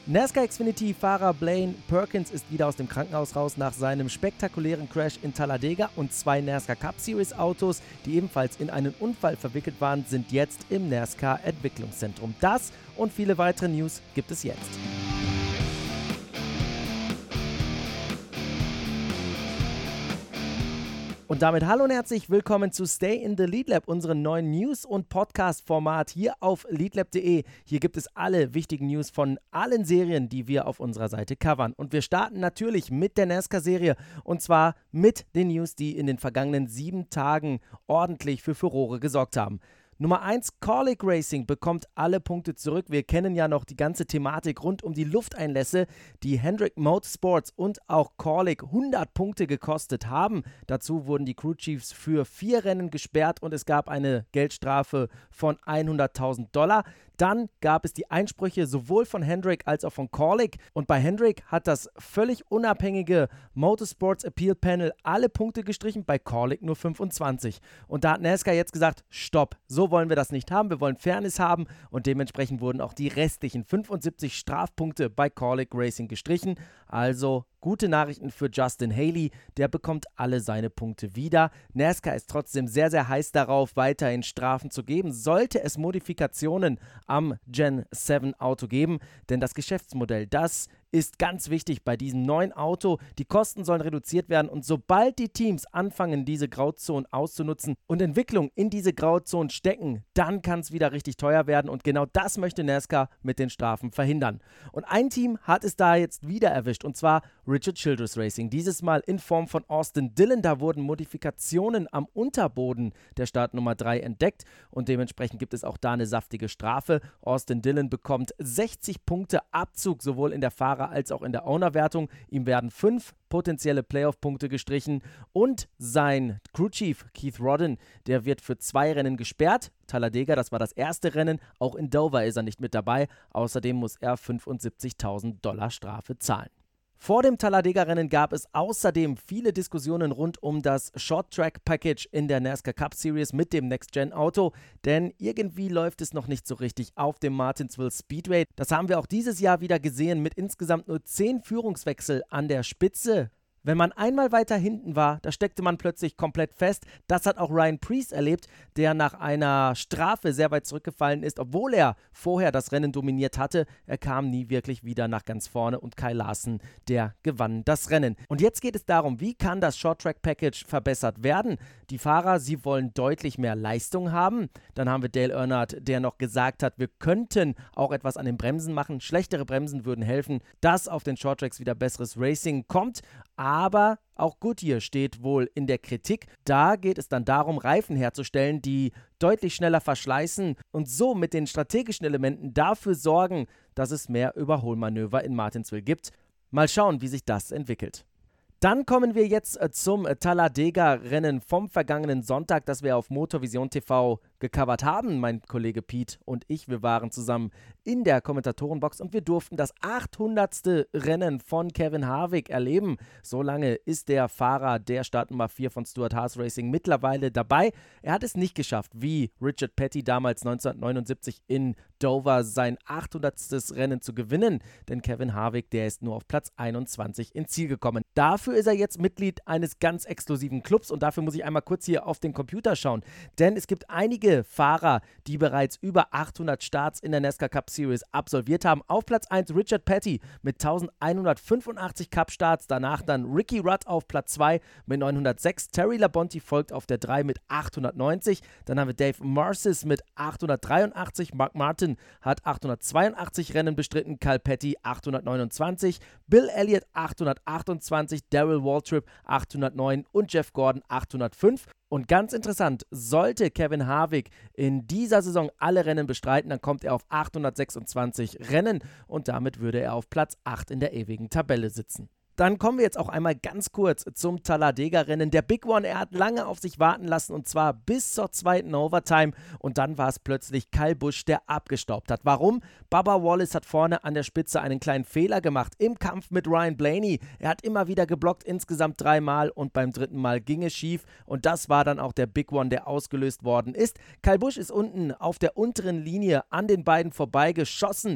NASCAR Xfinity-Fahrer Blaine Perkins ist wieder aus dem Krankenhaus raus nach seinem spektakulären Crash in Talladega und 2 NASCAR Cup Series Autos, die ebenfalls in einen Unfall verwickelt waren, sind jetzt im NASCAR Entwicklungszentrum. Das und viele weitere News gibt es jetzt. Und damit hallo und herzlich willkommen zu Stay in the Lead Lab, unserem neuen News- und Podcast-Format hier auf leadlab.de. Hier gibt es alle wichtigen News von allen Serien, die wir auf unserer Seite covern. Und wir starten natürlich mit der NASCAR-Serie und zwar mit den News, die in den vergangenen 7 Tagen ordentlich für Furore gesorgt haben. Nummer 1, Kaulig Racing bekommt alle Punkte zurück. Wir kennen ja noch die ganze Thematik rund um die Lufteinlässe, die Hendrick Motorsports und auch Kaulig 100 Punkte gekostet haben. Dazu wurden die Crew Chiefs für 4 Rennen gesperrt und es gab eine Geldstrafe von $100.000. Dann gab es die Einsprüche sowohl von Hendrick als auch von Kaulig. Und bei Hendrick hat das völlig unabhängige Motorsports Appeal Panel alle Punkte gestrichen, bei Kaulig nur 25. Und da hat NASCAR jetzt gesagt, stopp, so wollen wir das nicht haben, wir wollen Fairness haben. Und dementsprechend wurden auch die restlichen 75 Strafpunkte bei Kaulig Racing gestrichen. Also gute Nachrichten für Justin Haley, der bekommt alle seine Punkte wieder. NASCAR ist trotzdem sehr, sehr heiß darauf, weiterhin Strafen zu geben, sollte es Modifikationen am Gen 7 Auto geben, denn das Geschäftsmodell, das ist ganz wichtig bei diesem neuen Auto. Die Kosten sollen reduziert werden und sobald die Teams anfangen, diese Grauzonen auszunutzen und Entwicklung in diese Grauzonen stecken, dann kann es wieder richtig teuer werden und genau das möchte NASCAR mit den Strafen verhindern. Und ein Team hat es da jetzt wieder erwischt und zwar Richard Childress Racing. Dieses Mal in Form von Austin Dillon. Da wurden Modifikationen am Unterboden der Startnummer 3 entdeckt und dementsprechend gibt es auch da eine saftige Strafe. Austin Dillon bekommt 60 Punkte Abzug, sowohl in der Fahrer- als auch in der Owner-Wertung. Ihm werden 5 potenzielle Playoff-Punkte gestrichen und sein Crew-Chief Keith Rodden, der wird für 2 Rennen gesperrt. Talladega, das war das erste Rennen, auch in Dover ist er nicht mit dabei. Außerdem muss er $75.000 Strafe zahlen. Vor dem Talladega-Rennen gab es außerdem viele Diskussionen rund um das Short-Track-Package in der NASCAR Cup Series mit dem Next-Gen-Auto, denn irgendwie läuft es noch nicht so richtig auf dem Martinsville Speedway. Das haben wir auch dieses Jahr wieder gesehen mit insgesamt nur 10 Führungswechsel an der Spitze. Wenn man einmal weiter hinten war, da steckte man plötzlich komplett fest. Das hat auch Ryan Preece erlebt, der nach einer Strafe sehr weit zurückgefallen ist, obwohl er vorher das Rennen dominiert hatte. Er kam nie wirklich wieder nach ganz vorne und Kyle Larson, der gewann das Rennen. Und jetzt geht es darum, wie kann das Short-Track-Package verbessert werden? Die Fahrer, sie wollen deutlich mehr Leistung haben. Dann haben wir Dale Earnhardt, der noch gesagt hat, wir könnten auch etwas an den Bremsen machen. Schlechtere Bremsen würden helfen, dass auf den Short-Tracks wieder besseres Racing kommt. Aber auch Goodyear steht wohl in der Kritik. Da geht es dann darum, Reifen herzustellen, die deutlich schneller verschleißen und so mit den strategischen Elementen dafür sorgen, dass es mehr Überholmanöver in Martinsville gibt. Mal schauen, wie sich das entwickelt. Dann kommen wir jetzt zum Talladega-Rennen vom vergangenen Sonntag, das wir auf Motorvision TV gecovert haben. Mein Kollege Pete und ich, wir waren zusammen in der Kommentatorenbox und wir durften das 800. Rennen von Kevin Harvick erleben. So lange ist der Fahrer der Startnummer 4 von Stewart-Haas Racing mittlerweile dabei. Er hat es nicht geschafft, wie Richard Petty damals 1979 in Dover sein 800. Rennen zu gewinnen, denn Kevin Harvick, der ist nur auf Platz 21 ins Ziel gekommen. Dafür ist er jetzt Mitglied eines ganz exklusiven Clubs und dafür muss ich einmal kurz hier auf den Computer schauen, denn es gibt einige Fahrer, die bereits über 800 Starts in der NASCAR Cup Series absolviert haben. Auf Platz 1 Richard Petty mit 1185 Cup-Starts, danach dann Ricky Rudd auf Platz 2 mit 906, Terry Labonte folgt auf der 3 mit 890, dann haben wir Dave Marcis mit 883, Mark Martin hat 882 Rennen bestritten, Kyle Petty 829, Bill Elliott 828, Darrell Waltrip 809 und Jeff Gordon 805. Und ganz interessant, sollte Kevin Harvick in dieser Saison alle Rennen bestreiten, dann kommt er auf 826 Rennen und damit würde er auf Platz 8 in der ewigen Tabelle sitzen. Dann kommen wir jetzt auch einmal ganz kurz zum Talladega-Rennen. Der Big One, er hat lange auf sich warten lassen und zwar bis zur zweiten Overtime und dann war es plötzlich Kyle Busch, der abgestaubt hat. Warum? Bubba Wallace hat vorne an der Spitze einen kleinen Fehler gemacht im Kampf mit Ryan Blaney. Er hat immer wieder geblockt, insgesamt 3 Mal und beim 3. Mal ging es schief und das war dann auch der Big One, der ausgelöst worden ist. Kyle Busch ist unten auf der unteren Linie an den beiden vorbeigeschossen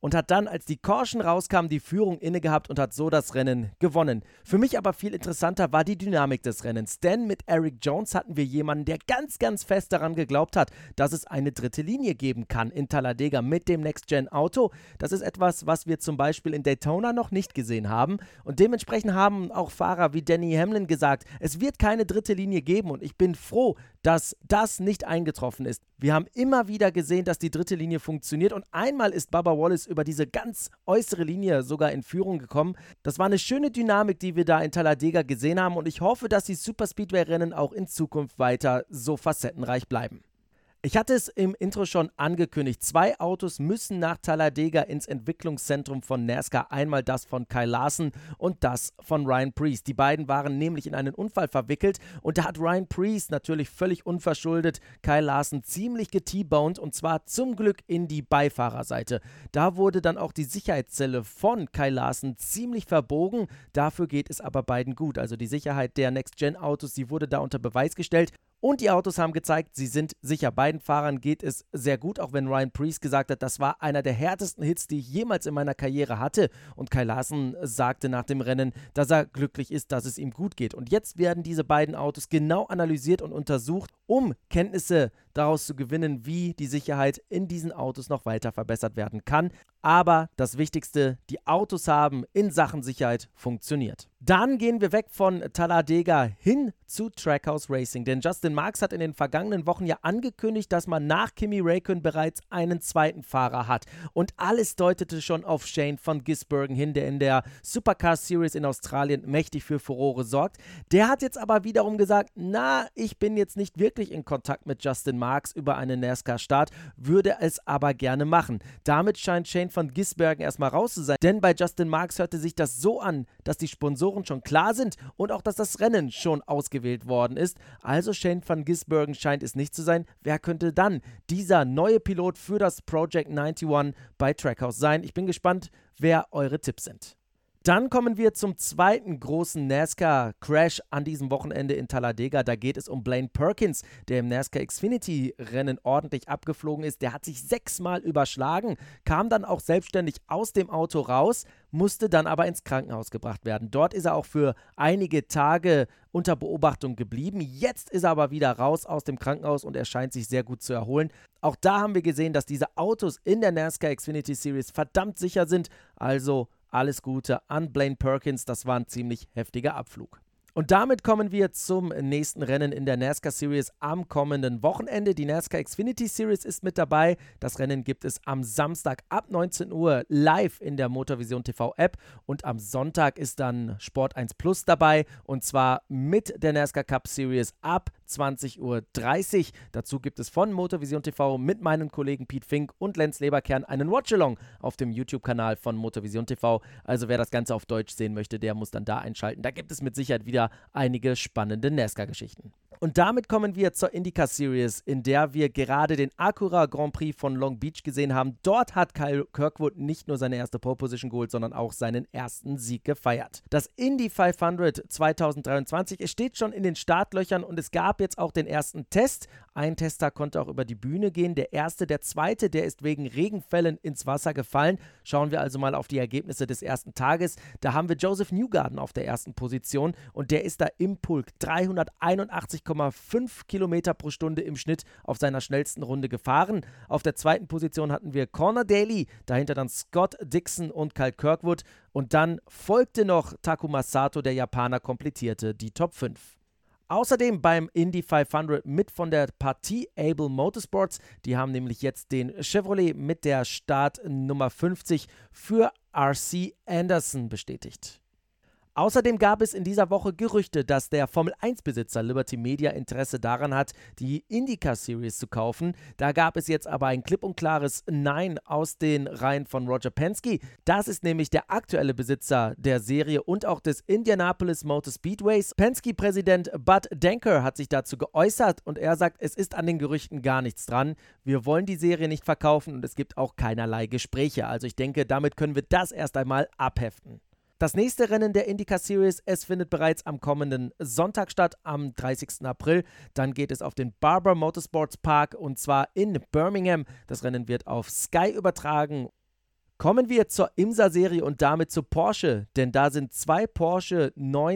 und hat dann, als die Caution rauskam, die Führung inne gehabt und hat so das Rennen gewonnen. Für mich aber viel interessanter war die Dynamik des Rennens, denn mit Erik Jones hatten wir jemanden, der ganz, ganz fest daran geglaubt hat, dass es eine dritte Linie geben kann in Talladega mit dem Next-Gen-Auto. Das ist etwas, was wir zum Beispiel in Daytona noch nicht gesehen haben und dementsprechend haben auch Fahrer wie Denny Hamlin gesagt, es wird keine dritte Linie geben und ich bin froh, dass das nicht eingetroffen ist. Wir haben immer wieder gesehen, dass die dritte Linie funktioniert und einmal ist Bubba Wallace über diese ganz äußere Linie sogar in Führung gekommen. Das war eine schöne Dynamik, die wir da in Talladega gesehen haben und ich hoffe, dass die Superspeedway-Rennen auch in Zukunft weiter so facettenreich bleiben. Ich hatte es im Intro schon angekündigt, 2 Autos müssen nach Talladega ins Entwicklungszentrum von NASCAR, einmal das von Kyle Larson und das von Ryan Preece. Die beiden waren nämlich in einen Unfall verwickelt und da hat Ryan Preece natürlich völlig unverschuldet Kyle Larson ziemlich get-boned und zwar zum Glück in die Beifahrerseite. Da wurde dann auch die Sicherheitszelle von Kyle Larson ziemlich verbogen, dafür geht es aber beiden gut. Also die Sicherheit der Next-Gen-Autos, die wurde da unter Beweis gestellt. Und die Autos haben gezeigt, sie sind sicher. Beiden Fahrern geht es sehr gut, auch wenn Ryan Preece gesagt hat, das war einer der härtesten Hits, die ich jemals in meiner Karriere hatte. Und Kyle Larson sagte nach dem Rennen, dass er glücklich ist, dass es ihm gut geht. Und jetzt werden diese beiden Autos genau analysiert und untersucht, um Kenntnisse daraus zu gewinnen, wie die Sicherheit in diesen Autos noch weiter verbessert werden kann. Aber das Wichtigste, die Autos haben in Sachen Sicherheit funktioniert. Dann gehen wir weg von Talladega hin zu Trackhouse Racing, denn Justin Marks hat in den vergangenen Wochen ja angekündigt, dass man nach Kimi Räikkönen bereits einen zweiten Fahrer hat. Und alles deutete schon auf Shane van Gisbergen hin, der in der Supercar Series in Australien mächtig für Furore sorgt. Der hat jetzt aber wiederum gesagt, na, ich bin jetzt nicht wirklich in Kontakt mit Justin Marks über einen NASCAR-Start, würde es aber gerne machen. Damit scheint Shane van Gisbergen erstmal raus zu sein, denn bei Justin Marks hörte sich das so an, dass die Sponsoren schon klar sind und auch, dass das Rennen schon ausgewählt worden ist. Also Shane van Gisbergen scheint es nicht zu sein. Wer könnte dann dieser neue Pilot für das Project 91 bei Trackhouse sein? Ich bin gespannt, wer eure Tipps sind. Dann kommen wir zum zweiten großen NASCAR-Crash an diesem Wochenende in Talladega. Da geht es um Blaine Perkins, der im NASCAR Xfinity-Rennen ordentlich abgeflogen ist. Der hat sich 6-mal überschlagen, kam dann auch selbstständig aus dem Auto raus, musste dann aber ins Krankenhaus gebracht werden. Dort ist er auch für einige Tage unter Beobachtung geblieben. Jetzt ist er aber wieder raus aus dem Krankenhaus und er scheint sich sehr gut zu erholen. Auch da haben wir gesehen, dass diese Autos in der NASCAR Xfinity Series verdammt sicher sind. Also alles Gute an Blaine Perkins, das war ein ziemlich heftiger Abflug. Und damit kommen wir zum nächsten Rennen in der NASCAR Series am kommenden Wochenende. Die NASCAR Xfinity Series ist mit dabei. Das Rennen gibt es am Samstag ab 19 Uhr live in der Motorvision TV App und am Sonntag ist dann Sport 1 Plus dabei und zwar mit der NASCAR Cup Series ab 20:30 Uhr. Dazu gibt es von Motorvision TV mit meinen Kollegen Pete Fink und Lenz Leberkern einen Watchalong auf dem YouTube-Kanal von Motorvision TV. Also wer das Ganze auf Deutsch sehen möchte, der muss dann da einschalten. Da gibt es mit Sicherheit wieder einige spannende NASCAR-Geschichten. Und damit kommen wir zur IndyCar Series, in der wir gerade den Acura Grand Prix von Long Beach gesehen haben. Dort hat Kyle Kirkwood nicht nur seine erste Pole Position geholt, sondern auch seinen ersten Sieg gefeiert. Das Indy 500 2023, es steht schon in den Startlöchern und es gab jetzt auch den ersten Test. Ein Tester konnte auch über die Bühne gehen. Der erste, der zweite, der ist wegen Regenfällen ins Wasser gefallen. Schauen wir also mal auf die Ergebnisse des ersten Tages. Da haben wir Joseph Newgarden auf der ersten Position und der ist da im Pulk 381,5 Kilometer pro Stunde im Schnitt auf seiner schnellsten Runde gefahren. Auf der zweiten Position hatten wir Connor Daly, dahinter dann Scott Dixon und Kyle Kirkwood und dann folgte noch Takuma Sato, der Japaner, komplettierte die Top 5. Außerdem beim Indy 500 mit von der Partie Able Motorsports. Die haben nämlich jetzt den Chevrolet mit der Startnummer 50 für RC Anderson bestätigt. Außerdem gab es in dieser Woche Gerüchte, dass der Formel-1-Besitzer Liberty Media Interesse daran hat, die IndyCar Series zu kaufen. Da gab es jetzt aber ein klipp und klares Nein aus den Reihen von Roger Penske. Das ist nämlich der aktuelle Besitzer der Serie und auch des Indianapolis Motor Speedways. Penske-Präsident Bud Denker hat sich dazu geäußert und er sagt, es ist an den Gerüchten gar nichts dran. Wir wollen die Serie nicht verkaufen und es gibt auch keinerlei Gespräche. Also ich denke, damit können wir das erst einmal abheften. Das nächste Rennen der IndyCar Series, es findet bereits am kommenden Sonntag statt, am 30. April. Dann geht es auf den Barber Motorsports Park und zwar in Birmingham. Das Rennen wird auf Sky übertragen. Kommen wir zur IMSA-Serie und damit zu Porsche, denn da sind 2 Porsche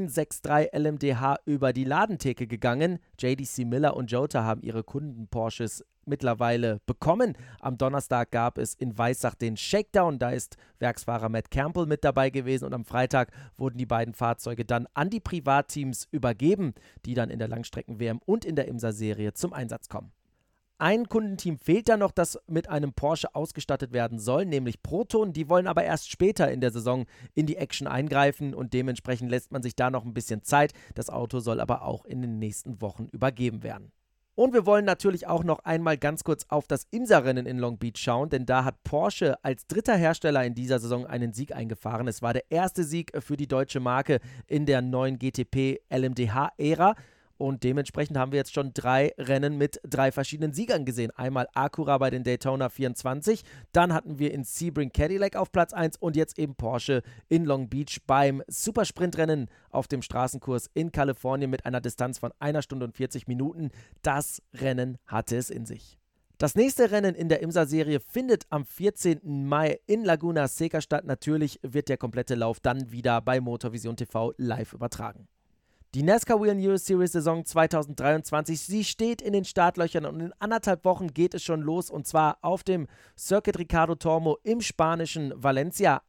963 LMDH über die Ladentheke gegangen. JDC Miller und Jota haben ihre Kunden-Porsches mittlerweile bekommen. Am Donnerstag gab es in Weissach den Shakedown, da ist Werksfahrer Matt Campbell mit dabei gewesen und am Freitag wurden die beiden Fahrzeuge dann an die Privatteams übergeben, die dann in der Langstrecken-WM und in der IMSA-Serie zum Einsatz kommen. Ein Kundenteam fehlt da noch, das mit einem Porsche ausgestattet werden soll, nämlich Proton. Die wollen aber erst später in der Saison in die Action eingreifen und dementsprechend lässt man sich da noch ein bisschen Zeit. Das Auto soll aber auch in den nächsten Wochen übergeben werden. Und wir wollen natürlich auch noch einmal ganz kurz auf das IMSA-Rennen in Long Beach schauen, denn da hat Porsche als dritter Hersteller in dieser Saison einen Sieg eingefahren. Es war der erste Sieg für die deutsche Marke in der neuen GTP LMDH-Ära. Und dementsprechend haben wir jetzt schon 3 Rennen mit 3 verschiedenen Siegern gesehen. Einmal Acura bei den Daytona 24, dann hatten wir in Sebring Cadillac auf Platz 1 und jetzt eben Porsche in Long Beach beim Supersprintrennen auf dem Straßenkurs in Kalifornien mit einer Distanz von 1 Stunde und 40 Minuten. Das Rennen hatte es in sich. Das nächste Rennen in der IMSA-Serie findet am 14. Mai in Laguna Seca statt. Natürlich wird der komplette Lauf dann wieder bei Motorvision TV live übertragen. Die NASCAR Whelen Euroseries Saison 2023, sie steht in den Startlöchern und in 1,5 Wochen geht es schon los und zwar auf dem Circuit Ricardo Tormo im spanischen Valencia.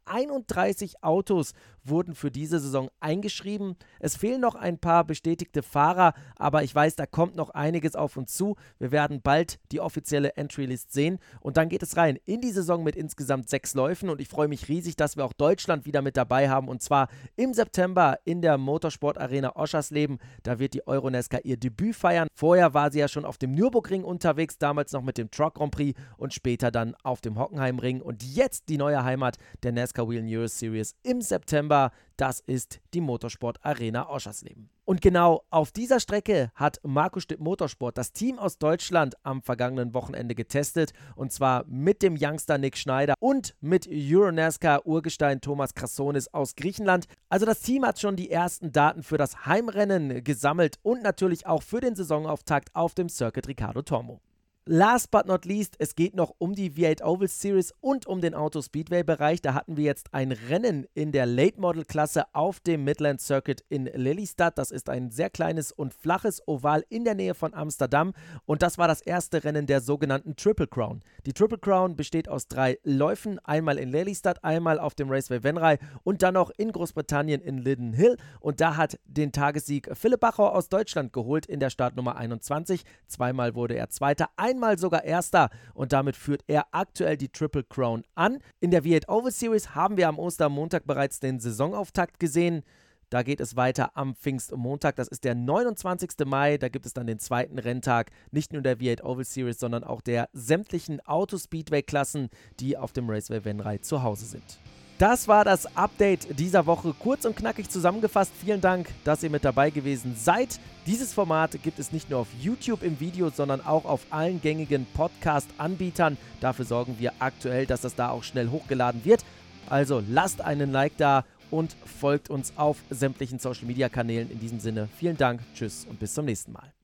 31 Autos wurden für diese Saison eingeschrieben. Es fehlen noch ein paar bestätigte Fahrer, aber ich weiß, da kommt noch einiges auf uns zu. Wir werden bald die offizielle Entry-List sehen und dann geht es rein in die Saison mit insgesamt 6 Läufen und ich freue mich riesig, dass wir auch Deutschland wieder mit dabei haben und zwar im September in der Motorsport Arena Oschersleben. Da wird die Euro-NASCAR ihr Debüt feiern. Vorher war sie ja schon auf dem Nürburgring unterwegs, damals noch mit dem Truck Grand Prix und später dann auf dem Hockenheimring und jetzt die neue Heimat der NASCAR Whelen Euroseries im September. Das ist die Motorsport Arena Oschersleben. Und genau auf dieser Strecke hat Marco Stipp Motorsport, das Team aus Deutschland, am vergangenen Wochenende getestet. Und zwar mit dem Youngster Nick Schneider und mit Euro-NASCAR-Urgestein Thomas Krassonis aus Griechenland. Also das Team hat schon die ersten Daten für das Heimrennen gesammelt und natürlich auch für den Saisonauftakt auf dem Circuit Ricardo Tormo. Last but not least, es geht noch um die V8 Oval Series und um den Auto Speedway Bereich. Da hatten wir jetzt ein Rennen in der Late Model Klasse auf dem Midland Circuit in Lelystad. Das ist ein sehr kleines und flaches Oval in der Nähe von Amsterdam und das war das erste Rennen der sogenannten Triple Crown. Die Triple Crown besteht aus 3 Läufen, einmal in Lelystad, einmal auf dem Raceway Venray und dann noch in Großbritannien in Lydden Hill und da hat den Tagessieg Philipp Bachauer aus Deutschland geholt in der Startnummer 21. Zweimal wurde er Zweiter, einmal sogar Erster und damit führt er aktuell die Triple Crown an. In der V8 Oval Series haben wir am Ostermontag bereits den Saisonauftakt gesehen. Da geht es weiter am Pfingstmontag, das ist der 29. Mai, da gibt es dann den zweiten Renntag, nicht nur der V8 Oval Series, sondern auch der sämtlichen Auto-Speedway-Klassen, die auf dem Raceway Venray zu Hause sind. Das war das Update dieser Woche, kurz und knackig zusammengefasst. Vielen Dank, dass ihr mit dabei gewesen seid. Dieses Format gibt es nicht nur auf YouTube im Video, sondern auch auf allen gängigen Podcast-Anbietern. Dafür sorgen wir aktuell, dass das da auch schnell hochgeladen wird. Also lasst einen Like da und folgt uns auf sämtlichen Social-Media-Kanälen. In diesem Sinne, vielen Dank, tschüss und bis zum nächsten Mal.